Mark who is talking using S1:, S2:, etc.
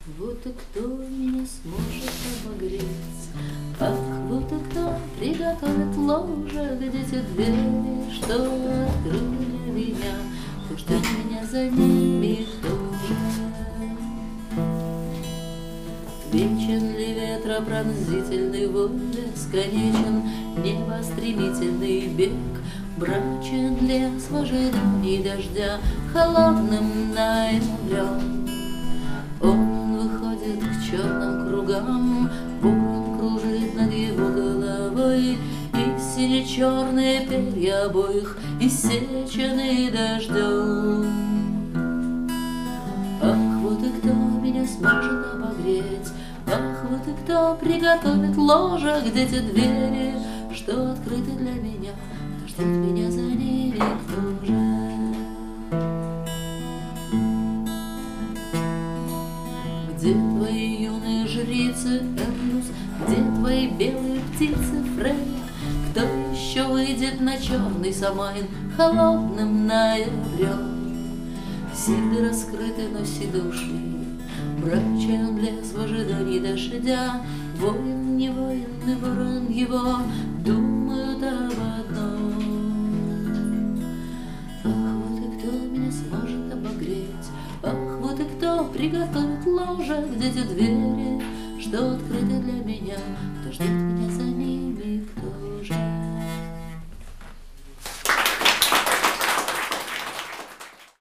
S1: вот и кто меня сможет обогреть? Ах, вот и кто приготовит ложе, где те двери, что открыли для меня, кто ждет меня за ними тоже. Вечен ли ветра пронзительный вой, бесконечен небо стремительный бег, брачен лес в ожидании дождя холодным ноябрем. Он выходит к черным кругам, ворон кружит над его головой, и сине-черные перья обоих иссечены дождем. Ах, вот и кто меня сможет обогреть, ах, вот и кто приготовит ложе, где те двери, что открыты для меня, кто ждет меня за ними, кто же? Где твои юные жрицы, Эрнус, где твои белые птицы, Фрейя? Кто еще выйдет на черный Самайн холодным ноябрем? Силы раскрыты, но сидушный, брачен лес в ожидании дождя. Воин, не воин, и ворон его думают об одном. Ах, вот и кто меня сможет обогреть, ах, вот и кто приготовит ложе, где те двери, что открыты для меня, кто ждет меня за ними, кто же?